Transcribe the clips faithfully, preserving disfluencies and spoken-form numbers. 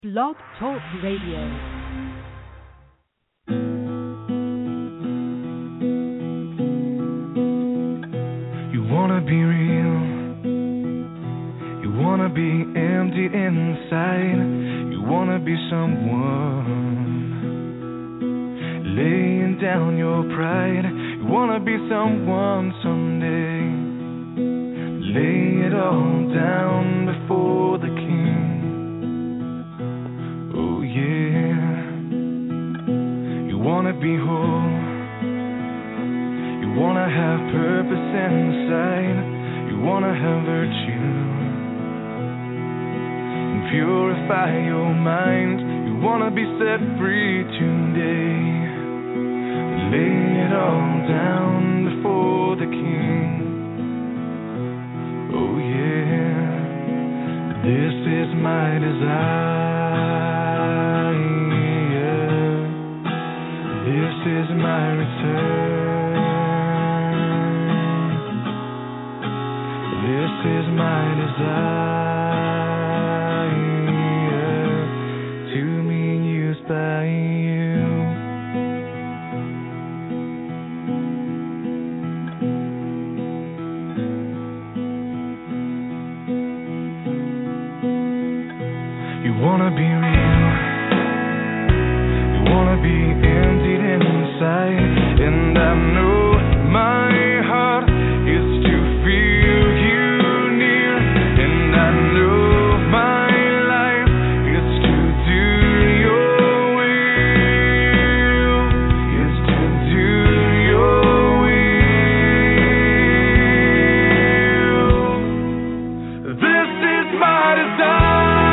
Blog Talk Radio. You wanna be real, you wanna be empty inside, you wanna be someone, laying down your pride, you wanna be someone someday, lay it all down before the King. Oh yeah, you wanna be whole, you wanna have purpose inside, you wanna have virtue, and purify your mind, you wanna be set free today, lay it all down before the King. Oh yeah, this is my desire, this is my return, this is my desire, to be used by you. You wanna be real, you wanna be emptied inside, and I know my heart is to feel you near, and I know my life is to do your will, is to do your will. This is my desire.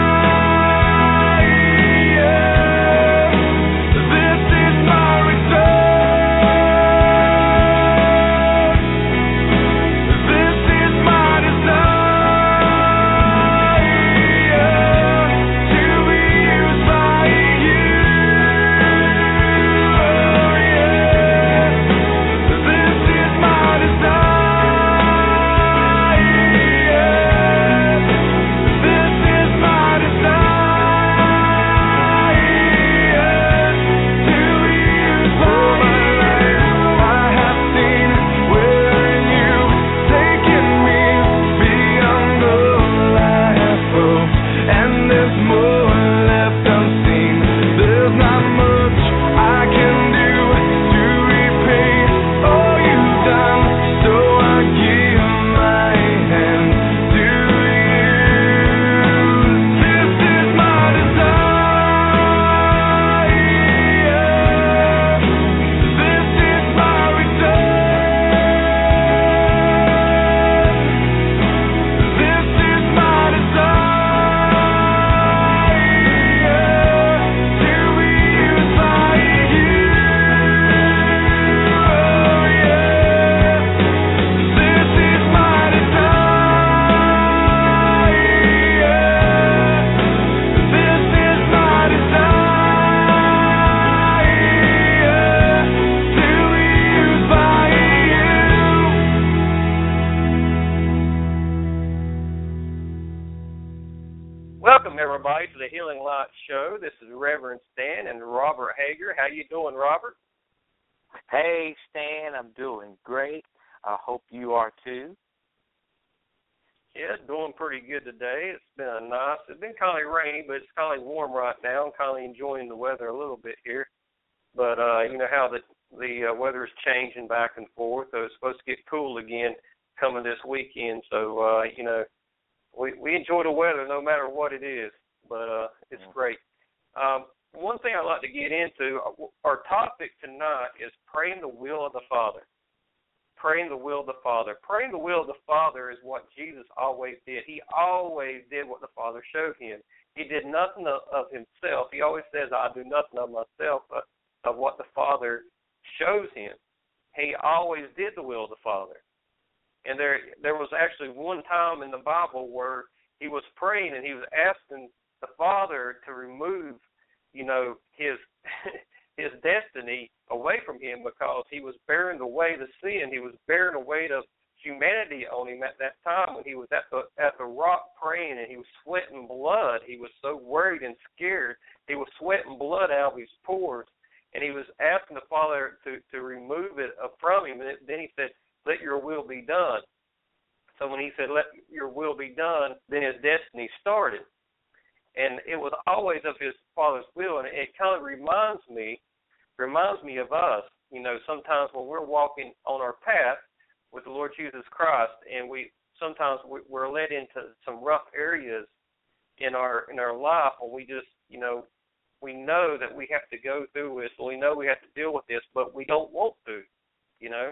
Welcome, everybody, to the Healing Light Show. This is Reverend Stan and Robert Hager. How you doing, Robert? Hey, Stan, I'm doing great. I hope you are too. Yeah, doing pretty good today. It's been a nice, it's been kind of rainy, but it's kind of warm right now. I'm kind of enjoying the weather a little bit here. But uh, you know how the, the uh, weather is changing back and forth. So it's supposed to get cool again coming this weekend. So, uh, you know, We we enjoy the weather no matter what it is, but uh, it's great. Um, one thing I'd like to get into, our topic tonight is praying the will of the Father. Praying the will of the Father. Praying the will of the Father is what Jesus always did. He always did what the Father showed him. He did nothing of, of himself. He always says, I do nothing of myself, but of what the Father shows him. He always did the will of the Father. And there there was actually one time in the Bible where he was praying and he was asking the Father to remove, you know, his his destiny away from him because he was bearing the weight of sin. He was bearing the weight of humanity on him at that time when he was at the at the rock praying, and he was sweating blood. He was so worried and scared. He was sweating blood out of his pores, and he was asking the Father to, to remove it from him. And then he said, "Let your will be done." So when he said, "Let your will be done," then his destiny started. And it was always of his Father's will, and it kind of reminds me, reminds me of us. You know, sometimes when we're walking on our path with the Lord Jesus Christ, and we sometimes we're led into some rough areas in our in our life, and we just, you know, we know that we have to go through this, we know we have to deal with this, but we don't want to, you know.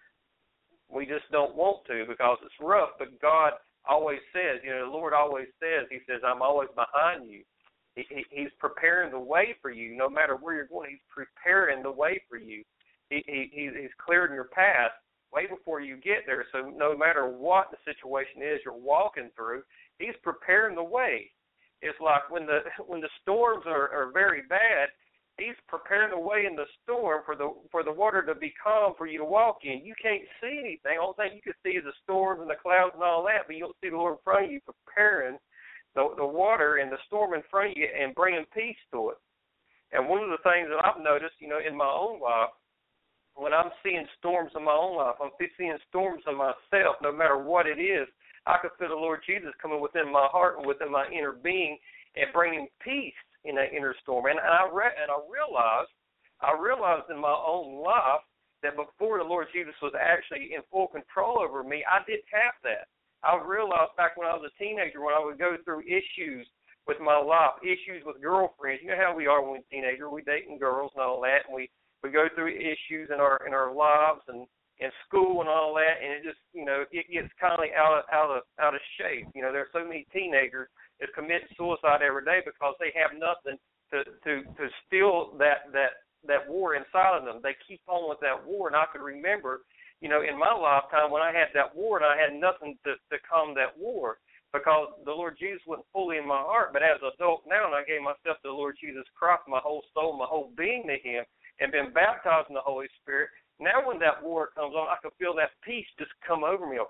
We just don't want to because it's rough, but God always says, you know, the Lord always says, he says, I'm always behind you. He, he, he's preparing the way for you. No matter where you're going, he's preparing the way for you. He, he, he's clearing your path way before you get there. So no matter what the situation is you're walking through, he's preparing the way. It's like when the when the storms are, are very bad, he's preparing the way in the storm for the for the water to be calm for you to walk in. You can't see anything. All thing you can see is the storms and the clouds and all that, but you don't see the Lord in front of you preparing the, the water and the storm in front of you and bringing peace to it. And one of the things that I've noticed, you know, in my own life, when I'm seeing storms in my own life, I'm seeing storms in myself, no matter what it is, I can feel the Lord Jesus coming within my heart and within my inner being and bringing peace in that inner storm. And, and I re- and I realized, I realized in my own life that before the Lord Jesus was actually in full control over me, I didn't have that. I realized back when I was a teenager, when I would go through issues with my life, issues with girlfriends. You know how we are when we're teenagers, we dating girls and all that, and we We go through issues in our in our lives and in school and all that, and it just, you know, it gets kind of out of out of out of shape. You know, there are so many teenagers that commit suicide every day because they have nothing to to to steal that that that war inside of them. They keep on with that war, and I could remember, you know, in my lifetime when I had that war and I had nothing to to calm that war because the Lord Jesus wasn't fully in my heart. But as an adult now, and I gave myself to the Lord Jesus Christ, my whole soul, my whole being to Him, and been baptized in the Holy Spirit, now when that war comes on, I can feel that peace just come over me.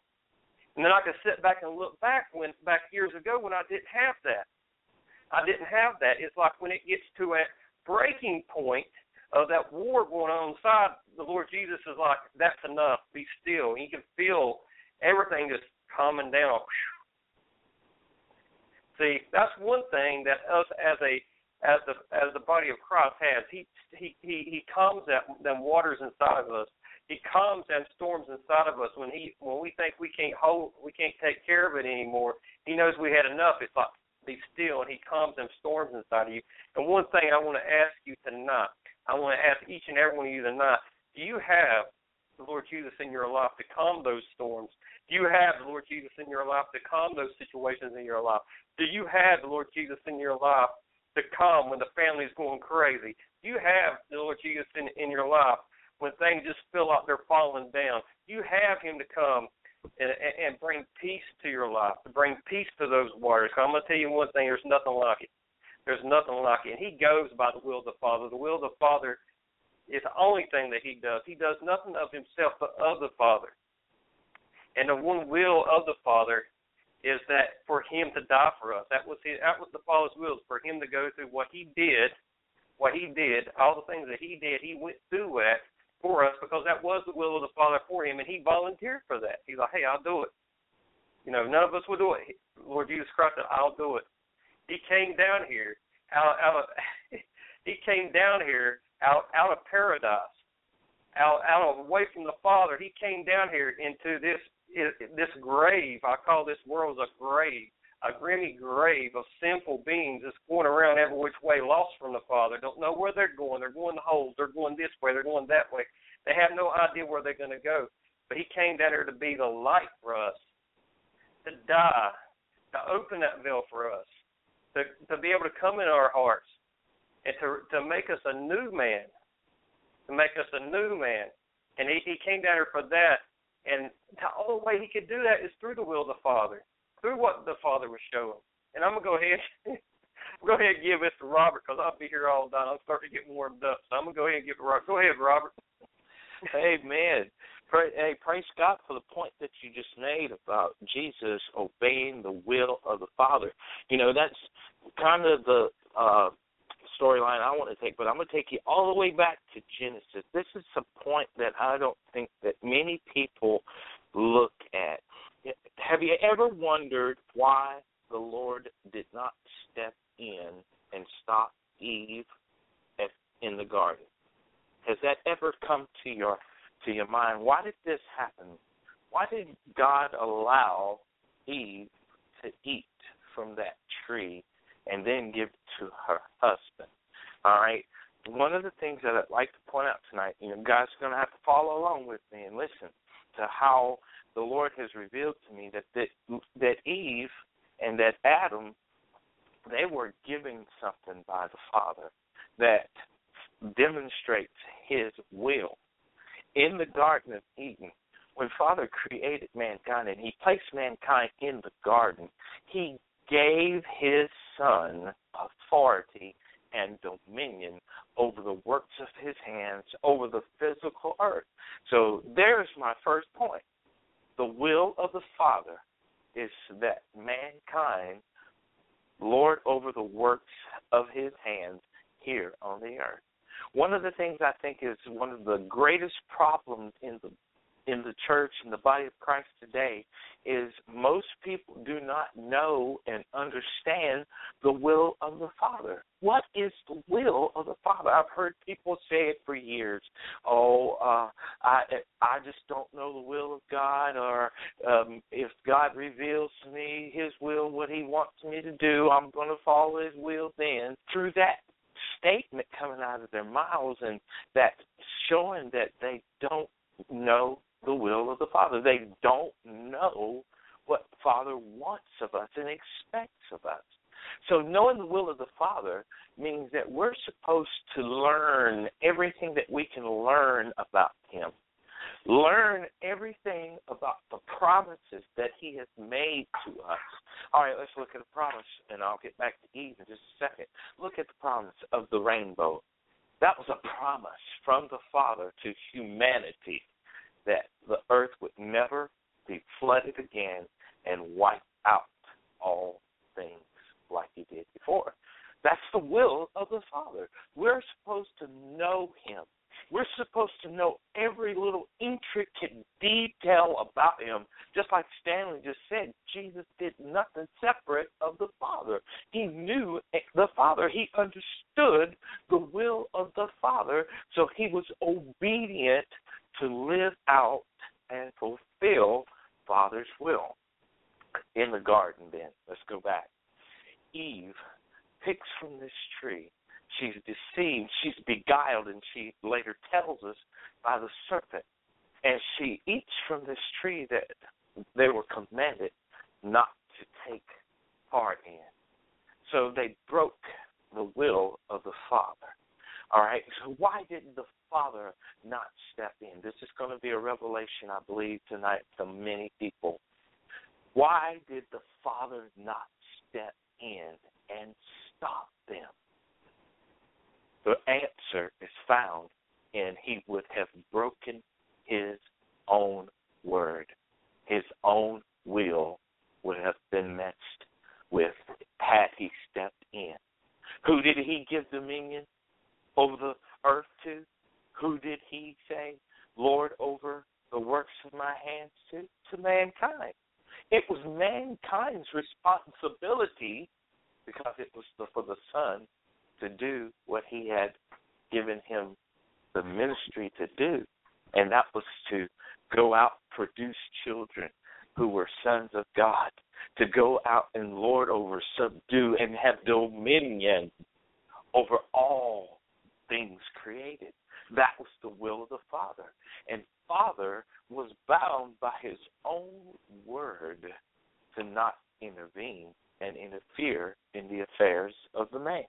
And then I can sit back and look back when back years ago when I didn't have that. I didn't have that. It's like when it gets to a breaking point of that war going on inside, the Lord Jesus is like, that's enough. Be still. And you can feel everything just calming down. See, that's one thing that us as a as the as the body of Christ has. He he he, he calms that them waters inside of us. He calms them storms inside of us when he when we think we can't hold we can't take care of it anymore. He knows we had enough. It's like be still, and he calms them storms inside of you. And one thing I want to ask you tonight, I want to ask each and every one of you tonight, do you have the Lord Jesus in your life to calm those storms? Do you have the Lord Jesus in your life to calm those situations in your life? Do you have the Lord Jesus in your life to come when the family's going crazy? You have the Lord Jesus in, in your life when things just feel like they're falling down. You have him to come and, and bring peace to your life, to bring peace to those waters. I'm going to tell you one thing, there's nothing like it. There's nothing like it. And he goes by the will of the Father. The will of the Father is the only thing that he does. He does nothing of himself but of the Father. And the one will of the Father is that for him to die for us. That was his, that was the Father's will, for him to go through what he did, what he did, all the things that he did, he went through that for us because that was the will of the Father for him, and he volunteered for that. He's like, hey, I'll do it. You know, none of us would do it. Lord Jesus Christ said, I'll do it. He came down here out, out of he came down here out out of paradise, out out of away from the Father. He came down here into this this grave. I call this world a grave, a grimy grave of sinful beings that's going around every which way, lost from the Father. Don't know where they're going. They're going to holes. They're going this way. They're going that way. They have no idea where they're going to go. But he came down here to be the light for us, to die, to open that veil for us, to, to be able to come in our hearts and to to make us a new man, to make us a new man. And he, he came down here for that. And the only way he could do that is through the will of the Father, through what the Father was showing. And I'm going to go ahead go ahead and give this to Robert because I'll be here all day. I'm starting to get warmed up. So I'm going to go ahead and give it to Robert. Go ahead, Robert. Amen. Pray, hey, praise God for the point that you just made about Jesus obeying the will of the Father. You know, that's kind of the uh, storyline I want to take, but I'm going to take you all the way back to Genesis. This is a point that I don't think that many people look at. Have you ever wondered why the Lord did not step in and stop Eve at, in the garden? Has that ever come to your to your mind? Why did this happen? Why did God allow Eve to eat from that tree and then give it to her husband? All right. One of the things that I'd like to point out tonight, you know, guys are going to have to follow along with me and listen to how the Lord has revealed to me that that, that Eve and that Adam, they were given something by the Father that demonstrates his will. In the Garden of Eden, when Father created mankind and he placed mankind in the garden, he gave his son authority and dominion over the works of his hands, over the physical earth. So there's my first point. The will of the Father is that mankind lord over the works of his hands here on the earth. One of the things I think is one of the greatest problems in the in the church, in the body of Christ today, is most people do not know and understand the will of the Father. What is the will of the Father? I've heard people say it for years. Oh, uh, I I just don't know the will of God, or um, if God reveals to me His will, what He wants me to do, I'm going to follow His will then. Through that statement coming out of their mouths and that showing that they don't know the will of the Father. They don't know what Father wants of us and expects of us. So knowing the will of the Father means that we're supposed to learn everything that we can learn about Him. Learn everything about the promises that He has made to us. All right, let's look at a promise, and I'll get back to Eve in just a second. Look at the promise of the rainbow. That was a promise from the Father to humanity that the earth would never be flooded again and wipe out all things like He did before. That's the will of the Father. We're supposed to know Him. We're supposed to know every little intricate detail about Him. Just like Stanley just said, Jesus did nothing separate of the Father. He knew the Father. He understood the will of the Father, so He was obedient to live out and fulfill Father's will. In the garden, then, let's go back. Eve picks from this tree. She's deceived, she's beguiled, and she later tells us by the serpent. And she eats from this tree that they were commanded not to take part in. So they broke the will of the Father. All right, so why didn't the Father not step in? This is going to be a revelation, I believe, tonight to many people. Why did the Father not step in and stop them? The answer is found in He would have broken His own word. His own will would have been messed with had He stepped in. Who did He give dominion over the earth to? Who did He say, Lord, over the works of my hands to? To mankind. It was mankind's responsibility, because it was the, for the Son to do what He had given Him the ministry to do, and that was to go out and produce children who were sons of God, to go out and lord over, subdue, and have dominion over all things created. That was the will of the Father. And Father was bound by His own word to not intervene and interfere in the affairs of the man.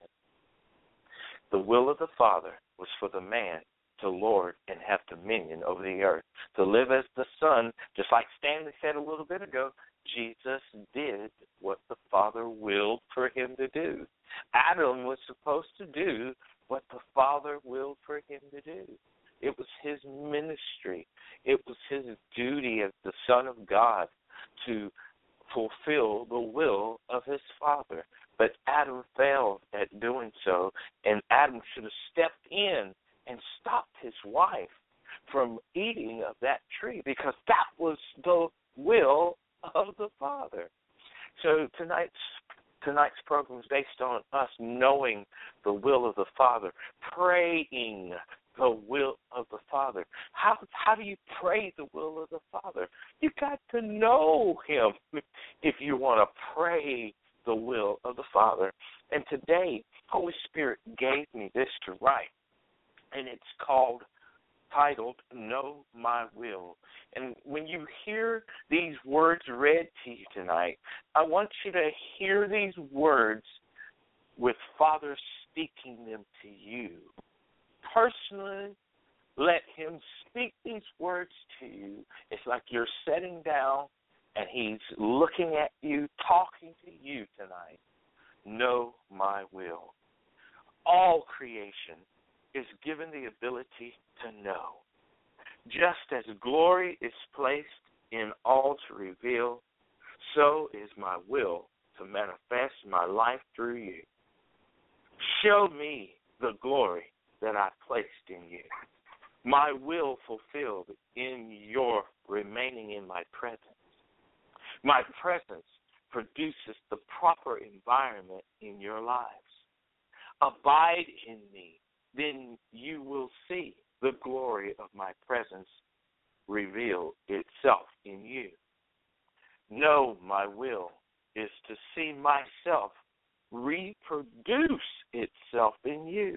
The will of the Father was for the man to lord and have dominion over the earth, to live as the Son. Just like Stanley said a little bit ago, Jesus did what the Father willed for Him to do. Adam was supposed to do what the Father willed for him to do. It was his ministry. It was his duty as the Son of God to fulfill the will of his Father. But Adam failed at doing so, and Adam should have stepped in and stopped his wife from eating of that tree, because that was the will of the Father. So tonight's tonight's program is based on us knowing the will of the Father, praying the will of the Father. How how do you pray the will of the Father? You got to know him if you want to pray the will of the Father. And today, Holy Spirit gave me this to write, and it's called, titled, Know My Will. And when you hear these words read to you tonight, I want you to hear these words with Father speaking them to you. Personally, let him speak these words to you. It's like you're sitting down and he's looking at you, talking to you tonight. Know my will. All creation is given the ability to know. Just as glory is placed in all to reveal, so is my will to manifest my life through you. Show me the glory that I placed in you. My will fulfilled in your remaining in my presence. My presence produces the proper environment in your lives. Abide in me, then you will see the glory of my presence reveal itself in you. Know my will is to see myself reproduce itself in you.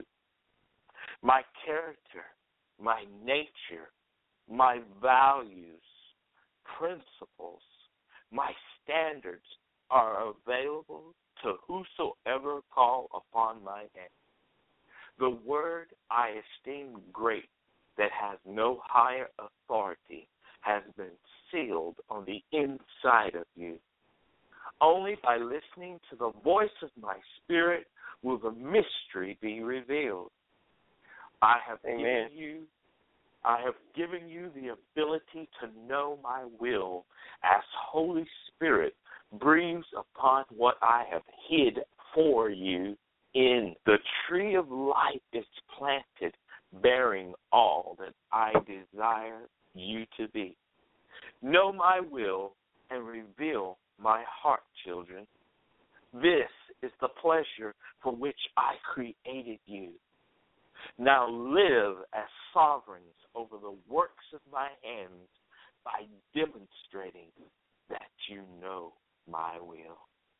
My character, my nature, my values, principles, my standards are available to whosoever call upon my name. The word I esteem great that has no higher authority has been sealed on the inside of you. Only by listening to the voice of my spirit will the mystery be revealed. I have Amen. given you I have given you the ability to know my will as Holy Spirit breathes upon what I have hid for you in. The tree of life is planted, bearing all that I desire you to be. Know my will and reveal my heart, children. This is the pleasure for which I created you. Now live as sovereigns over the works of my hands by demonstrating that you know my will.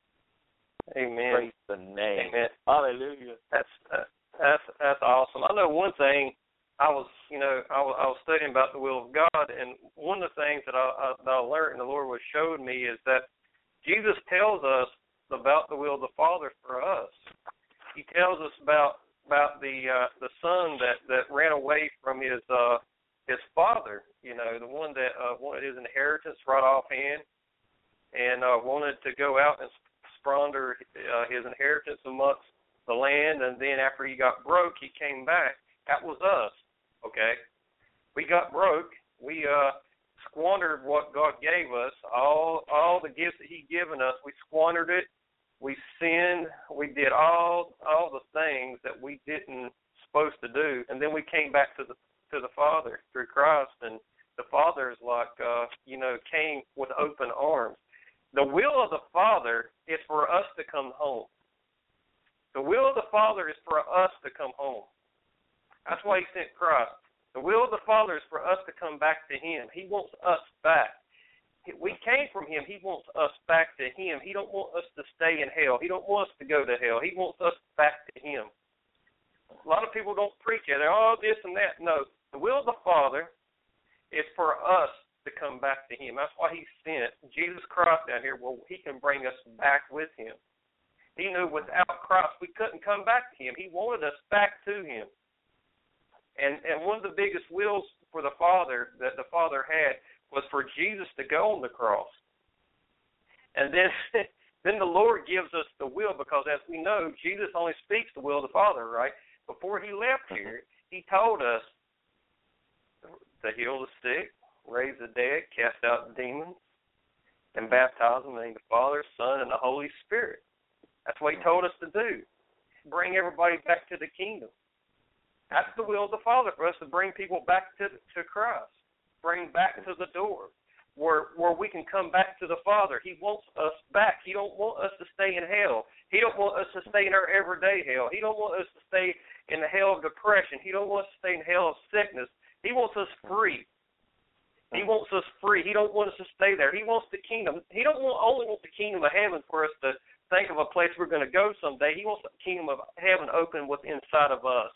Amen. Praise the name. Amen. Hallelujah. That's uh, that's that's awesome. I know one thing. I was, you know, I was, I was studying about the will of God, and one of the things that I, I, that I learned and the Lord was showing me is that Jesus tells us about the will of the Father for us. He tells us about about the uh, the son that, that ran away from his uh, his father, you know, the one that uh, wanted his inheritance right offhand and uh, wanted to go out and squander uh, his inheritance amongst the land, and then after he got broke, he came back. That was us, okay? We got broke. We uh, squandered what God gave us, all all the gifts that He given us. We squandered it. We sinned. We did all all the things that we didn't supposed to do, and then we came back to the to the Father through Christ, and the Father is like uh, you know came with open arms. The will of the Father is for us to come home. The will of the Father is for us to come home. That's why He sent Christ. The will of the Father is for us to come back to Him. He wants us back. We came from Him. He wants us back to Him. He don't want us to stay in hell. He don't want us to go to hell. He wants us back to Him. A lot of people don't preach it. They're all this and that. No, the will of the Father is for us to come back to Him. That's why He sent Jesus Christ down here, where He can bring us back with Him. He knew without Christ we couldn't come back to Him. He wanted us back to Him. And and one of the biggest wills for the Father that the Father had was for Jesus to go on the cross. And then then the Lord gives us the will, because as we know, Jesus only speaks the will of the Father, right? Before He left here, He told us to heal the sick, raise the dead, cast out demons, and baptize them in the name of the Father, Son, and the Holy Spirit. That's what he told us to do. Bring everybody back to the kingdom. That's the will of the Father, for us to bring people back to to Christ. Bring back to the door where where we can come back to the Father. He wants us back. He don't want us to stay in hell. He don't want us to stay in our everyday hell. He don't want us to stay in the hell of depression. He don't want us to stay in hell of sickness. He wants us free. He wants us free. He don't want us to stay there. He wants the kingdom. He don't want, only want the kingdom of heaven for us to think of a place we're going to go someday. He wants the kingdom of heaven open within inside of us.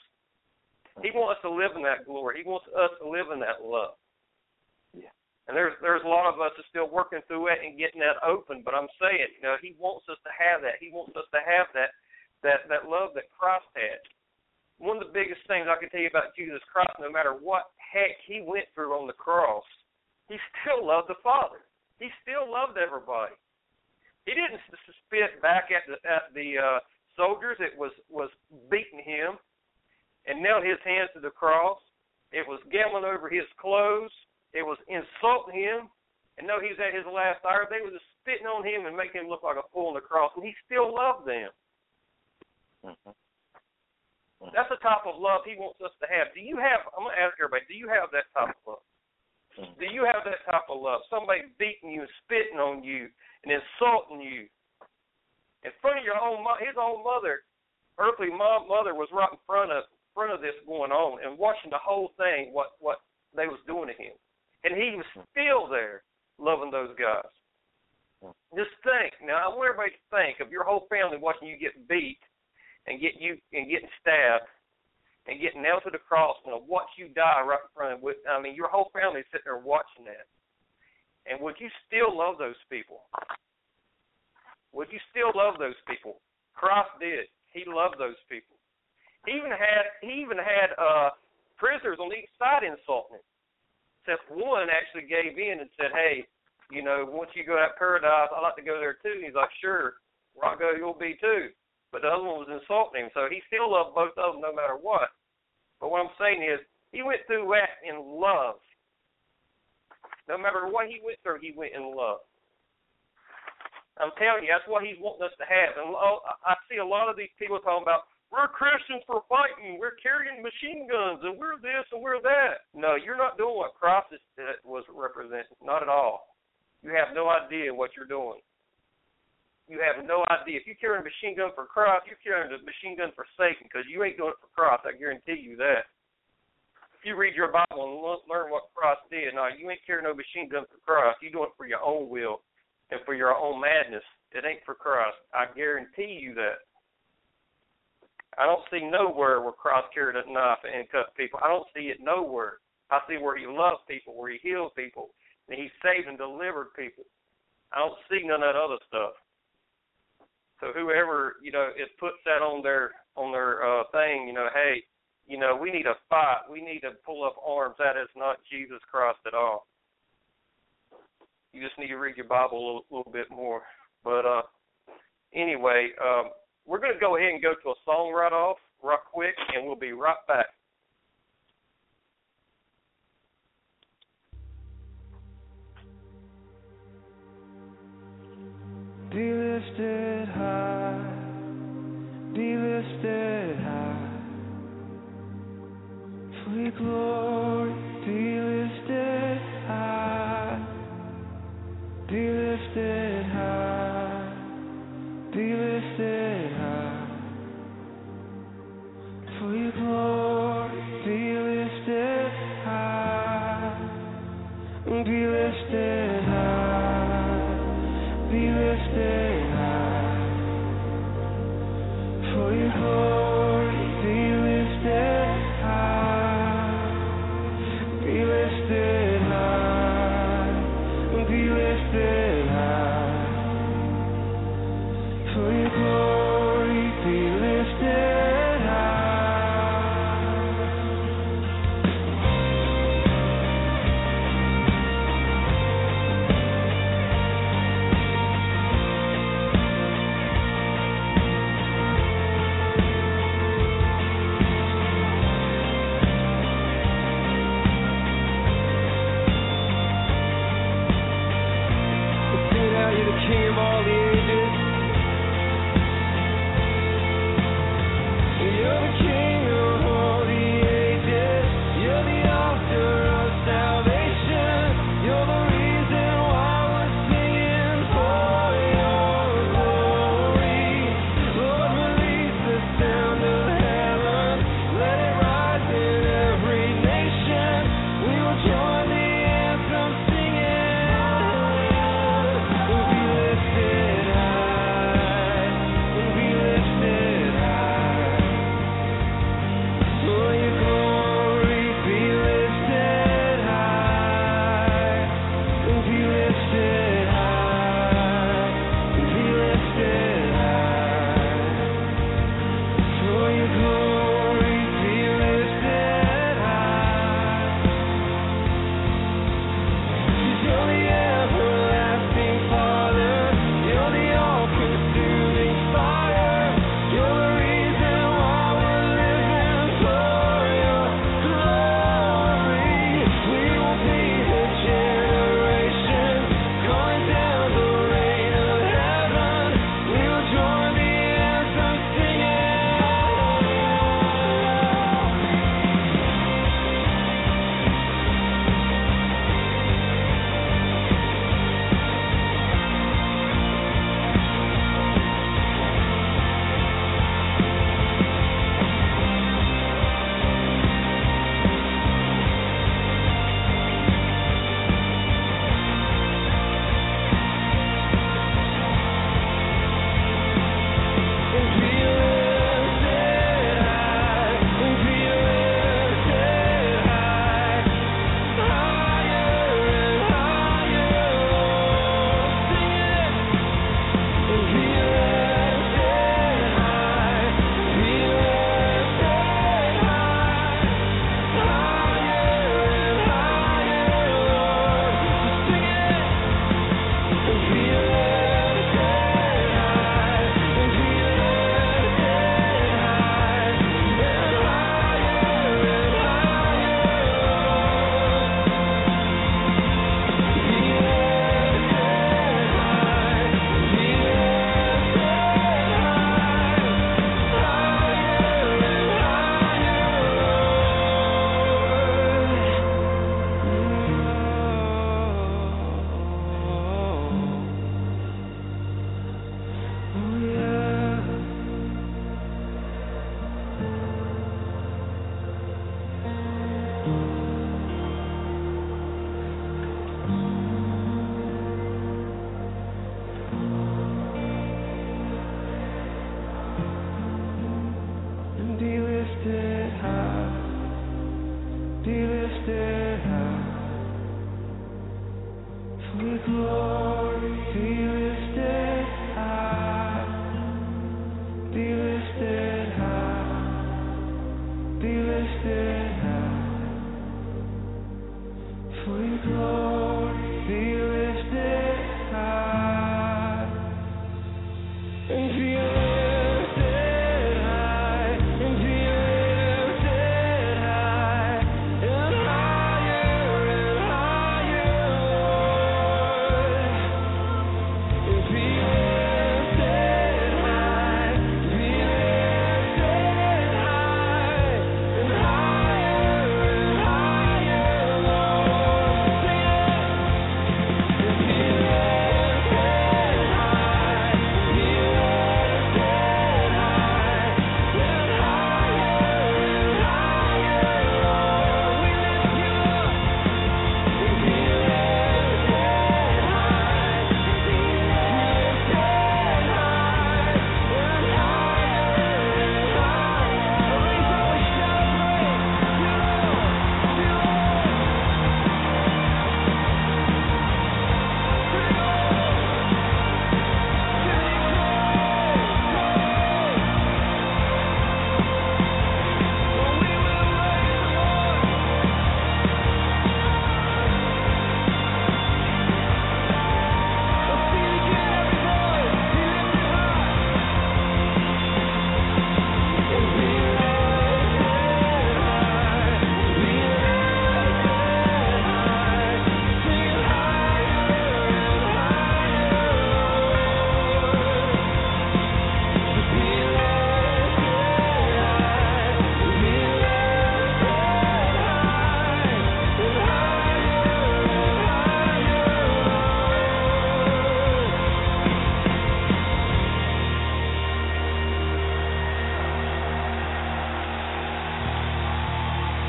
He wants us to live in that glory. He wants us to live in that love. Yeah. And there's there's a lot of us that's still working through it and getting that open. But I'm saying, you know, he wants us to have that. He wants us to have that that that love that Christ had. One of the biggest things I can tell you about Jesus Christ, no matter what heck he went through on the cross, he still loved the Father. He still loved everybody. He didn't spit back at the at the uh, soldiers. It was was beating him and nailed his hands to the cross. It was gambling over his clothes. It was insulting him. And no, he was at his last hour. They were just spitting on him and making him look like a fool on the cross. And he still loved them. Mm-hmm. Mm-hmm. That's the type of love he wants us to have. Do you have, I'm going to ask everybody, do you have that type of love? Mm-hmm. Do you have that type of love? Somebody beating you and spitting on you and insulting you in front of your own, his own mother, earthly mom, mother was right in front of front of this going on and watching the whole thing, what, what they was doing to him. And he was still there loving those guys. Just think. Now, I want everybody to think of your whole family watching you get beat and get you and getting stabbed and getting nailed to the cross and watch you die right in front of them. I mean, your whole family is sitting there watching that. And would you still love those people? Would you still love those people? Christ did. He loved those people. He even had he even had uh, prisoners on each side insulting him. Except one actually gave in and said, "Hey, you know, once you go to paradise, I'd like to go there too." And he's like, "Sure, where I go, you'll be too." But the other one was insulting him, so he still loved both of them no matter what. But what I'm saying is, he went through that in love. No matter what he went through, he went in love. I'm telling you, that's what he's wanting us to have. And I see a lot of these people talking about, we're Christians for fighting, we're carrying machine guns, and we're this and we're that. No, you're not doing what Christ was representing, not at all. You have no idea what you're doing. You have no idea. If you're carrying a machine gun for Christ, you're carrying a machine gun for Satan, because you ain't doing it for Christ, I guarantee you that. If you read your Bible and learn what Christ did, no, you ain't carrying no machine gun for Christ. You're doing it for your own will and for your own madness. It ain't for Christ. I guarantee you that. I don't see nowhere where Christ carried a knife and cut people. I don't see it nowhere. I see where he loved people, where he healed people, and he saved and delivered people. I don't see none of that other stuff. So whoever, you know, it puts that on their on their uh, thing, you know, hey, you know, we need to fight. We need to pull up arms. That is not Jesus Christ at all. You just need to read your Bible a little, little bit more. But uh, anyway, um, we're going to go ahead and go to a song right off, right quick, and we'll be right back. Be lifted high, be lifted high, sweet glory, be lifted high, be lifted high, be lifted high, for your glory.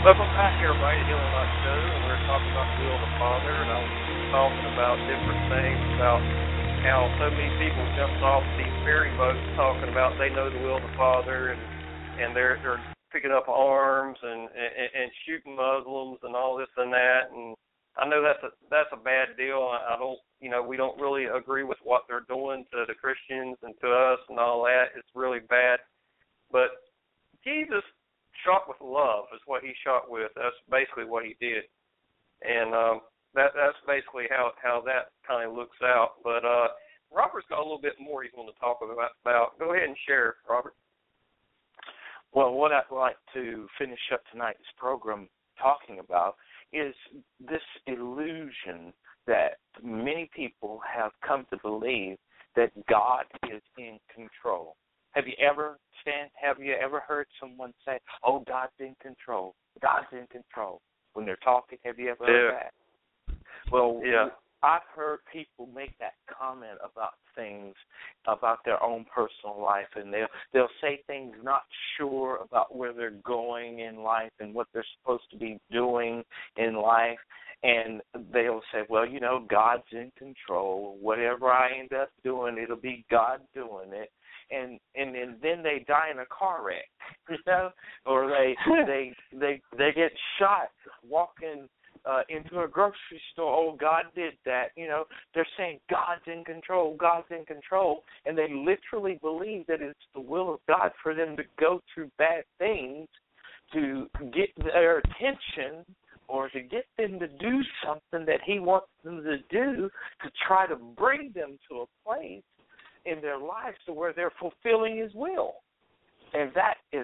Welcome back, everybody, to Healing Life Show. And we're talking about the will of the Father, and I was talking about different things about how so many people jumped off these ferry boats talking about they know the will of the Father, and and they're they're picking up arms and, and and shooting Muslims and all this and that. And I know that's a that's a bad deal. I, I don't, you know, we don't really agree with what they're doing to the Christians and to us and all that. It's really bad, but Jesus shot with love is what he shot with. That's basically what he did, and um, that that's basically how how that kind of looks out. But uh, Robert's got a little bit more he's going to talk about. about. Go ahead and share, Robert. Well, what I'd like to finish up tonight's program talking about is this illusion that many people have come to believe that God is in control. Have you ever stand? Have you ever heard someone say, "Oh, God's in control. God's in control," when they're talking? Have you ever heard yeah. that? Well, yeah. I've heard people make that comment about things, about their own personal life, and they'll they'll say things not sure about where they're going in life and what they're supposed to be doing in life, and they'll say, "Well, you know, God's in control. Whatever I end up doing, it'll be God doing it." And and and then they die in a car wreck, you know, or they they they they get shot walking uh, into a grocery store. Oh, God did that, you know. They're saying God's in control, God's in control, and they literally believe that it's the will of God for them to go through bad things to get their attention or to get them to do something that He wants them to do to try to bring them to a place in their lives to where they're fulfilling His will. And that is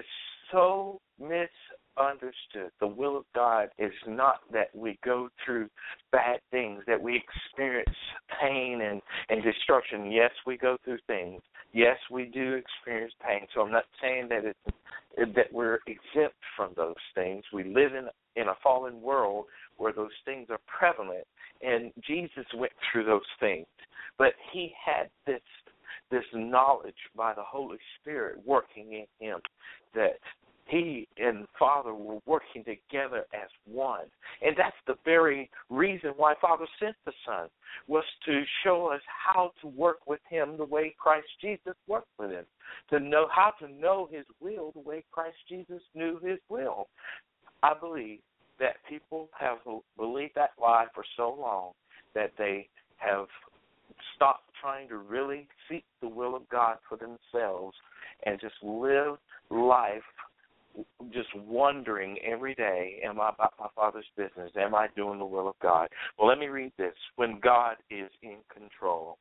so misunderstood. The will of God is not that we go through bad things, that we experience pain and, and destruction. Yes, we go through things. Yes, we do experience pain. So I'm not saying that it's, that we're exempt from those things. We live in, in a fallen world where those things are prevalent, and Jesus went through those things. But He had this this knowledge by the Holy Spirit working in Him, that He and Father were working together as one. And that's the very reason why Father sent the Son, was to show us how to work with Him the way Christ Jesus worked with Him, to know how to know His will the way Christ Jesus knew His will. I believe that people have believed that lie for so long that they have stop trying to really seek the will of God for themselves and just live life just wondering every day, am I about my Father's business? Am I doing the will of God? Well, let me read this. When God is in control.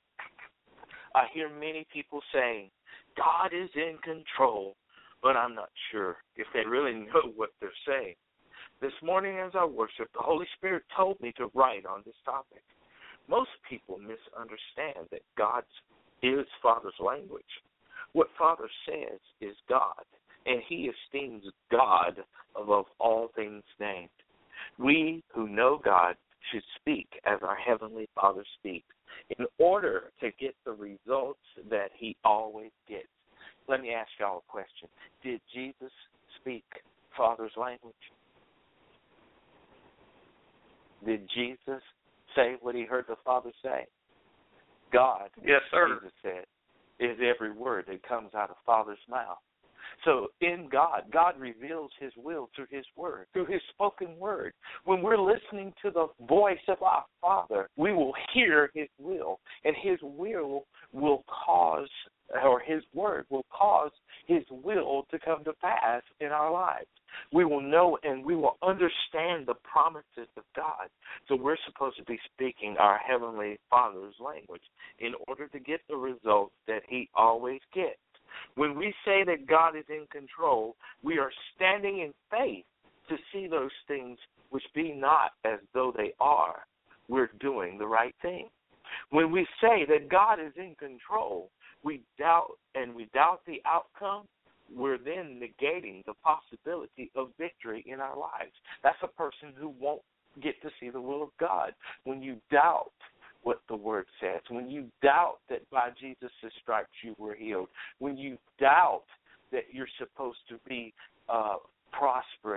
I hear many people saying, God is in control, but I'm not sure if they really know what they're saying. This morning as I worshiped, the Holy Spirit told me to write on this topic. Most people misunderstand that God is Father's language. What Father says is God, and He esteems God above all things named. We who know God should speak as our Heavenly Father speaks in order to get the results that He always gets. Let me ask y'all a question. Did Jesus speak Father's language? Did Jesus say what He heard the Father say? God, yes, sir. Jesus said, is every word that comes out of Father's mouth. So in God, God reveals His will through His word, through His spoken word. When we're listening to the voice of our Father, we will hear His will, and His will will cause, or His word will cause His will to come to pass in our lives. We will know and we will understand the promises of God. So we're supposed to be speaking our Heavenly Father's language in order to get the results that He always gets. When we say that God is in control, we are standing in faith to see those things which be not as though they are. We're doing the right thing. When we say that God is in control, we doubt and we doubt the outcome, we're then negating the possibility of victory in our lives. That's a person who won't get to see the will of God. When you doubt what the Word says, when you doubt that by Jesus' stripes you were healed, when you doubt that you're supposed to be uh, prosperous, that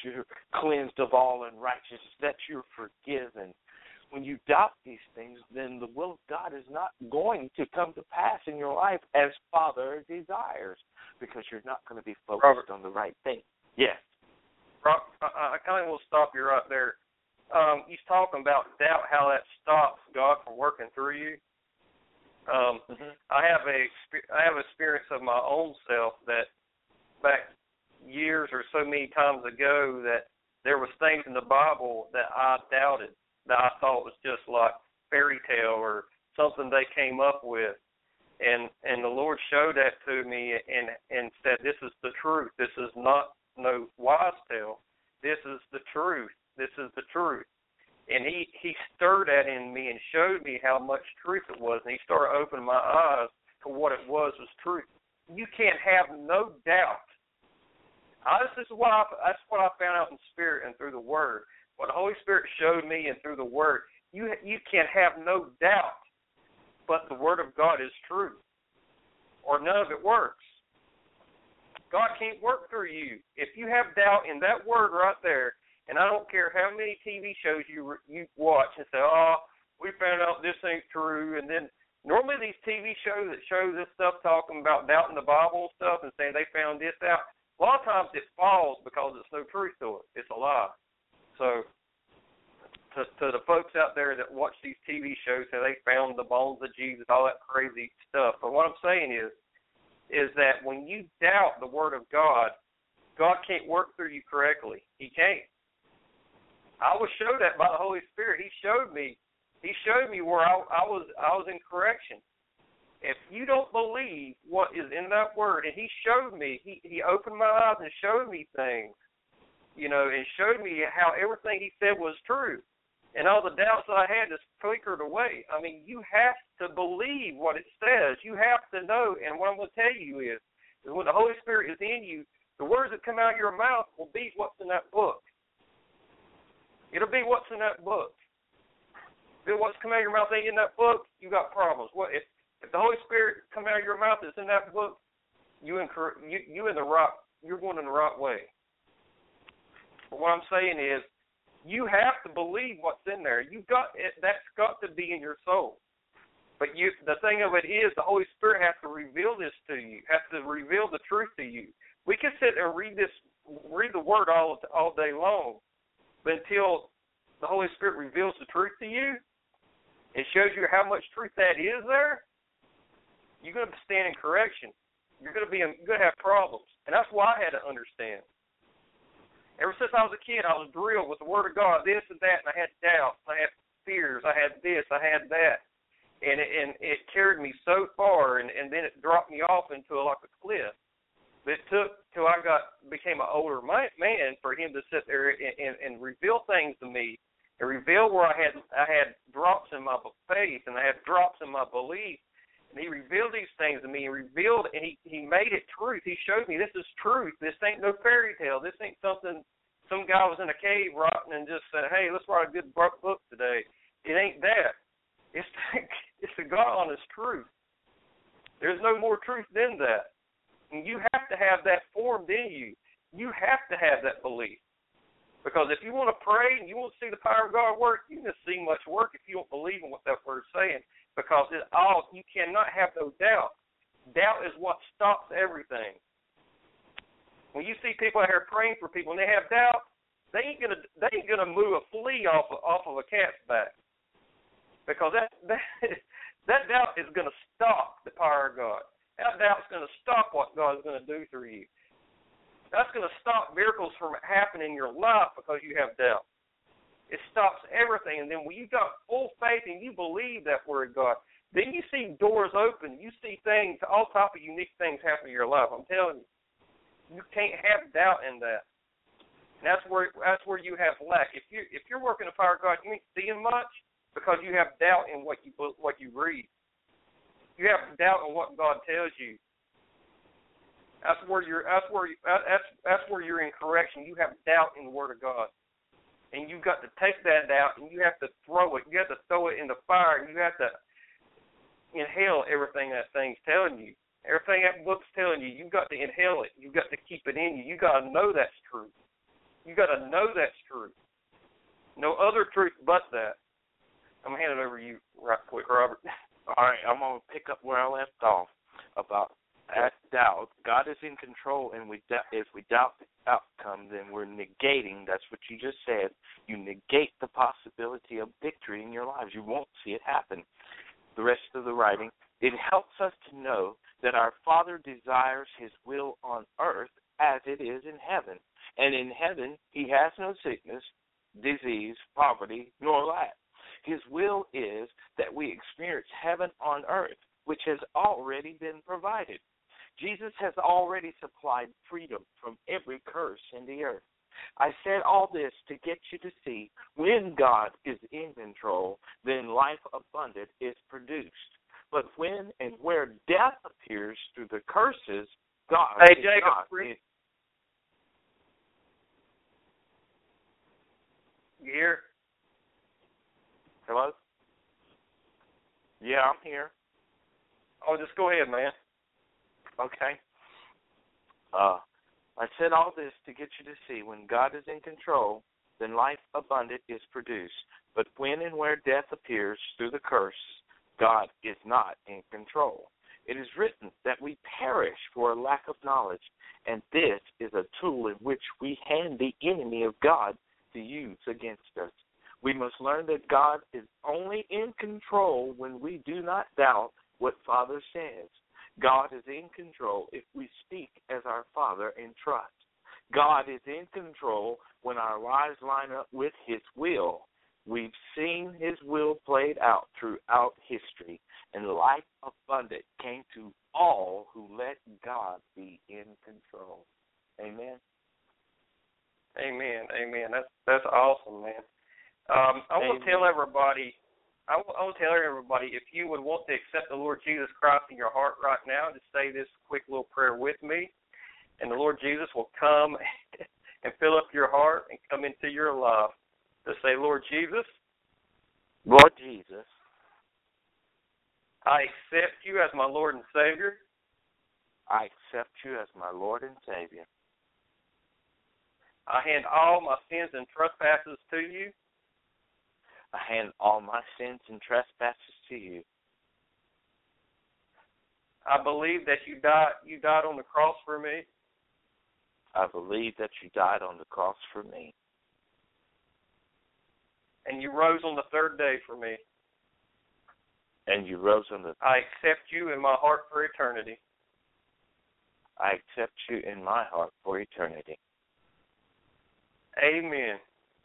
you're cleansed of all unrighteousness, that you're forgiven. When you doubt these things, then the will of God is not going to come to pass in your life as Father desires, because you're not going to be focused Robert. on the right thing. Yes. Rob, I, I kind of will stop you right there. Um, he's talking about doubt, how that stops God from working through you. Um, mm-hmm. I have a I have experience of my own self that back years or so many times ago that there was things in the Bible that I doubted, that I thought was just like fairy tale or something they came up with. And and the Lord showed that to me and, and said, this is the truth. This is not no wise tale. This is the truth. This is the truth. And he, he stirred that in me and showed me how much truth it was. And he started opening my eyes to what it was was truth. You can't have no doubt. I, this is what I, that's what I found out in spirit and through the Word. What the Holy Spirit showed me and through the Word, you you can't have no doubt, but the Word of God is true, or none of it works. God can't work through you. If you have doubt in that Word right there, and I don't care how many T V shows you you watch and say, oh, we found out this ain't true, and then normally these T V shows that show this stuff talking about doubting the Bible and stuff and saying they found this out, a lot of times it falls because there's no truth to it. It's a lie. So to, to the folks out there that watch these T V shows, say they found the bones of Jesus, all that crazy stuff. But what I'm saying is, is that when you doubt the Word of God, God can't work through you correctly. He can't. I was showed that by the Holy Spirit. He showed me. He showed me where I, I was. I was in correction. If you don't believe what is in that Word, and He showed me, He He opened my eyes and showed me things, you know, and showed me how everything He said was true, and all the doubts that I had just flickered away. I mean, you have to believe what it says. You have to know. And what I'm going to tell you is, is when the Holy Spirit is in you, the words that come out of your mouth will be what's in that book. It'll be what's in that book. If what's coming out of your mouth ain't in that book, you got problems. What if, if the Holy Spirit come out of your mouth is in that book, you in you you in the right you're going in the right way. But what I'm saying is, you have to believe what's in there. You got it, that's got to be in your soul. But you, the thing of it is, the Holy Spirit has to reveal this to you. Has to reveal the truth to you. We can sit and read this, read the Word all all day long. But until the Holy Spirit reveals the truth to you and shows you how much truth that is there, you're going to stand in correction. You're going to be in, you're going to have problems. And that's why I had to understand. Ever since I was a kid, I was drilled with the Word of God, this and that, and I had doubts, I had fears, I had this, I had that. And it, and it carried me so far, and, and then it dropped me off into a, like a cliff. But it took till I got became an older man for him to sit there and, and, and reveal things to me, and reveal where I had I had drops in my faith and I had drops in my belief. And he revealed these things to me. He revealed and he, he made it truth. He showed me this is truth. This ain't no fairy tale. This ain't something some guy was in a cave writing and just said, hey, let's write a good book today. It ain't that. It's it's the God honest truth. There's no more truth than that. And you have to have that formed in you. You have to have that belief. Because if you want to pray and you want to see the power of God work, you can see much work if you don't believe in what that word's saying. Because it all you cannot have no doubt. Doubt is what stops everything. When you see people out here praying for people and they have doubt, they ain't gonna they ain't gonna move a flea off of, off of a cat's back. Because that that that doubt is gonna stop the power of God. That doubt's going to stop what God is going to do through you. That's going to stop miracles from happening in your life because you have doubt. It stops everything. And then when you've got full faith and you believe that Word of God, then you see doors open. You see things, all type of unique things happen in your life. I'm telling you. You can't have doubt in that. And that's where that's where you have lack. If you if you're working the power of God, you ain't seeing much because you have doubt in what you what you read. You have doubt in what God tells you. That's where you're. That's where. You, that's that's where you're in correction. You have doubt in the Word of God, and you've got to take that doubt and you have to throw it. You have to throw it in the fire. You have to inhale everything that thing's telling you. Everything that book's telling you. You've got to inhale it. You've got to keep it in you. You got to know that's true. You got to know that's true. No other truth but that. I'm going to hand it over to you right quick, Robert. All right, I'm going to pick up where I left off about that doubt. God is in control, and we if we doubt the outcome, then we're negating, that's what you just said, you negate the possibility of victory in your lives. You won't see it happen. The rest of the writing, it helps us to know that our Father desires his will on earth as it is in heaven. And in heaven, he has no sickness, disease, poverty, nor lack. His will is that we experience heaven on earth, which has already been provided. Jesus has already supplied freedom from every curse in the earth. I said all this to get you to see when God is in control, then life abundant is produced. But when and where death appears through the curses, God hey, is Jacob, not. Free- you here? Hello? Yeah, I'm here. Oh, just go ahead, man. Okay. Uh, I said all this to get you to see when God is in control, then life abundant is produced. But when and where death appears through the curse, God is not in control. It is written that we perish for a lack of knowledge, and this is a tool in which we hand the enemy of God to use against us. We must learn that God is only in control when we do not doubt what Father says. God is in control if we speak as our Father in trust. God is in control when our lives line up with his will. We've seen his will played out throughout history, and life abundant came to all who let God be in control. Amen. Amen. Amen. That's that's awesome, man. Um, I want to tell everybody, I want, I want to tell everybody, if you would want to accept the Lord Jesus Christ in your heart right now, just say this quick little prayer with me, and the Lord Jesus will come and fill up your heart and come into your life. Just say, Lord Jesus. Lord Jesus. I accept you as my Lord and Savior. I accept you as my Lord and Savior. I hand all my sins and trespasses to you. I hand all my sins and trespasses to you. I believe that you died you died on the cross for me. I believe that you died on the cross for me. And you rose on the third day for me. And you rose on the I accept you in my heart for eternity. I accept you in my heart for eternity. Amen.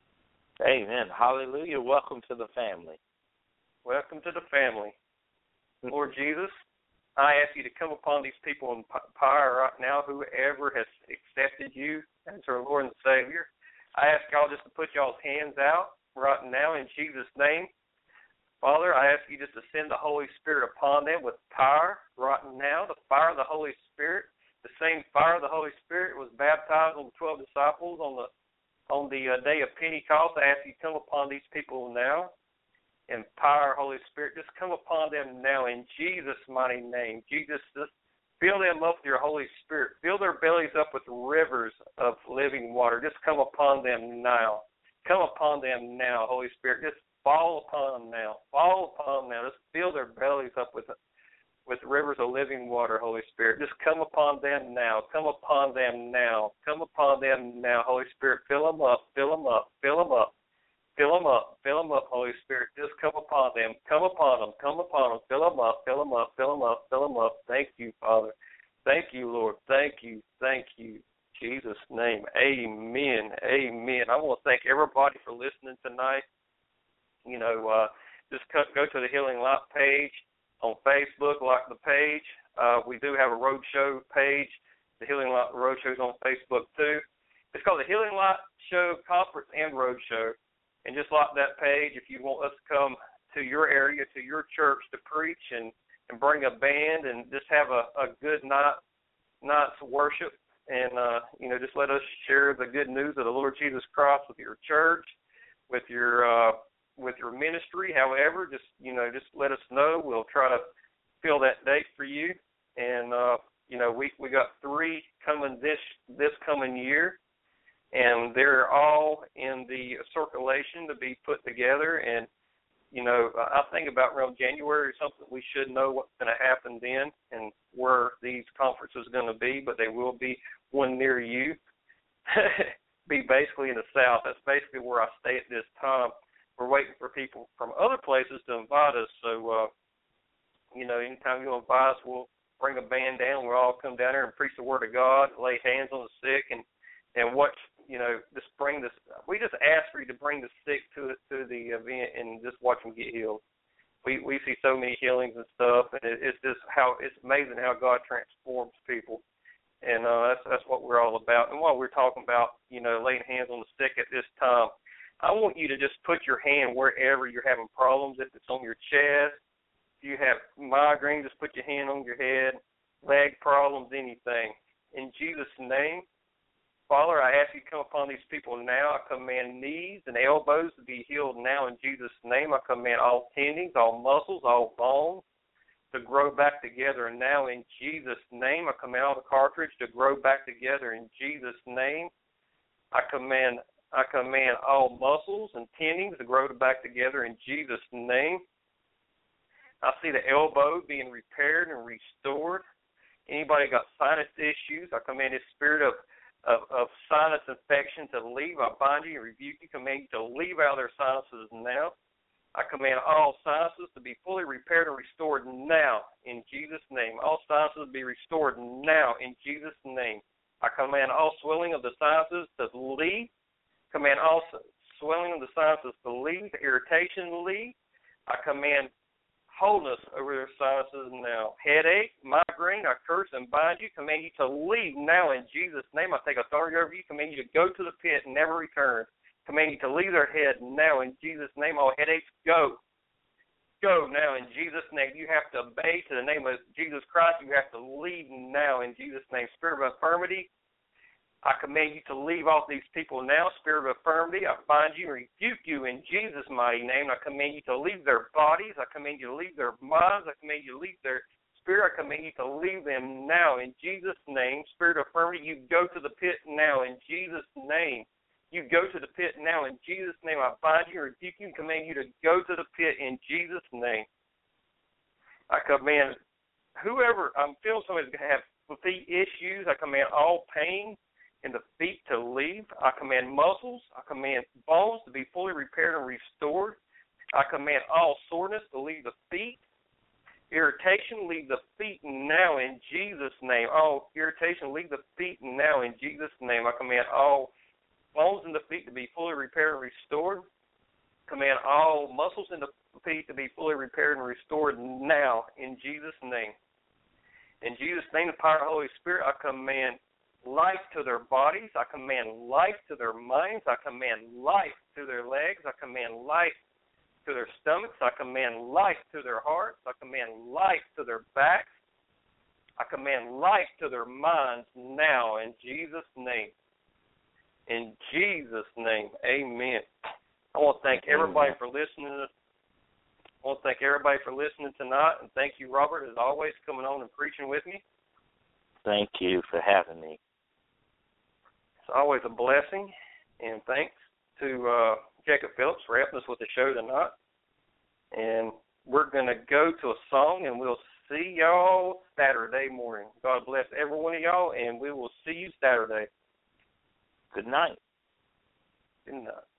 Amen. Hallelujah. Welcome to the family. Welcome to the family. Lord Jesus, I ask you to come upon these people in power right now, whoever has accepted you as their Lord and Savior. I ask y'all just to put y'all's hands out right now in Jesus' name. Father, I ask you just to send the Holy Spirit upon them with power right now, the fire of the Holy Spirit. The same fire of the Holy Spirit was baptized on the twelve disciples on the on the uh, day of Pentecost. I ask you to come upon these people now. And power, Holy Spirit, just come upon them now in Jesus' mighty name. Jesus, just fill them up with your Holy Spirit. Fill their bellies up with rivers of living water. Just come upon them now. Come upon them now, Holy Spirit. Just fall upon them now. Fall upon them now. Just fill their bellies up with with rivers of living water, Holy Spirit. Just come upon them now. Come upon them now. Come upon them now, Holy Spirit. Fill them up. Fill them up. Fill them up. Fill them up. Fill them up, Holy Spirit. Just come upon them. Come upon them. Come upon them. Fill them up. Fill them up. Fill them up. Fill them up. Thank you, Father. Thank you, Lord. Thank you. Thank you. In Jesus' name. Amen. Amen. I want to thank everybody for listening tonight. You know, uh, just go to the Healing Light page on Facebook, like the page. Uh, we do have a roadshow page. The Healing Light Roadshow is on Facebook, too. It's called the Healing Light Show Conference and Roadshow. And just like that page, if you want us to come to your area, to your church to preach and, and bring a band and just have a, a good night, night's worship and, uh, you know, just let us share the good news of the Lord Jesus Christ with your church, with your uh, with your ministry, however, just, you know, just let us know. We'll try to fill that date for you. And, uh, you know, we, we got three coming this this coming year. and they're all in the circulation to be put together. And you know, I think about around January or something, we should know what's going to happen then and where these conferences are going to be, but they will be one near you. Be basically in the South. That's basically where I stay at this time. We're waiting for people from other places to invite us. So, uh, you know, anytime you invite us, we'll bring a band down. We'll all come down there and preach the Word of God, lay hands on the sick, and, and watch, you know, just bring this. We just ask for you to bring the sick to to the event and just watch them get healed. We we see so many healings and stuff, and it, it's just how it's amazing how God transforms people, and uh, that's that's what we're all about. And while we're talking about, you know, laying hands on the sick at this time, I want you to just put your hand wherever you're having problems. If it's on your chest, if you have migraine, just put your hand on your head. Leg problems, anything. In Jesus' name. Father, I ask you to come upon these people now. I command knees and elbows to be healed now in Jesus' name. I command all tendons, all muscles, all bones to grow back together now in Jesus' name. I command all the cartilage to grow back together in Jesus' name. I command I command all muscles and tendons to grow back together in Jesus' name. I see the elbow being repaired and restored. Anybody got sinus issues, I command this spirit of Of, of sinus infection to leave. I bind you and rebuke you, command you to leave out of their sinuses now. I command all sinuses to be fully repaired and restored now in Jesus' name. All sinuses to be restored now in Jesus' name. I command all swelling of the sinuses to leave. Command all swelling of the sinuses to leave, irritation to leave. I command wholeness over their sinuses now. Headache, migraine, I curse and bind you, command you to leave now in Jesus' name. I take authority over you, command you to go to the pit and never return. Command you to leave their head now in Jesus' name. All headaches, go. Go now in Jesus' name. You have to obey to the name of Jesus Christ. You have to leave now in Jesus' name. Spirit of infirmity, I command you to leave off these people now. Spirit of infirmity, I bind you and rebuke you in Jesus' mighty name. I command you to leave their bodies. I command you to leave their minds. I command you to leave their spirit. I command you to leave them now in Jesus' name. Spirit of infirmity, you go to the pit now in Jesus' name. You go to the pit now in Jesus' name. I bind you and rebuke you and command you to go to the pit in Jesus' name. I command whoever, I'm feeling somebody's going to have feet issues. I command all pain in the feet to leave. I command muscles, I command bones to be fully repaired and restored. I command all soreness to leave the feet. Irritation, leave the feet now in Jesus' name. All irritation, leave the feet now in Jesus' name. I command all bones in the feet to be fully repaired and restored. Command all muscles in the feet to be fully repaired and restored now in Jesus' name. In Jesus' name, the power of the Holy Spirit, I command life to their bodies. I command life to their minds. I command life to their legs. I command life to their stomachs. I command life to their hearts. I command life to their backs. I command life to their minds now in Jesus' name. In Jesus' name, amen. I want to thank everybody for listening. I want to thank everybody for listening tonight, and thank you, Robert, as always, coming on and preaching with me. Thank you for having me. It's always a blessing, and thanks to uh, Jacob Phillips for helping us with the show tonight. And we're going to go to a song, and we'll see y'all Saturday morning. God bless every one of y'all, and we will see you Saturday. Good night. Good night.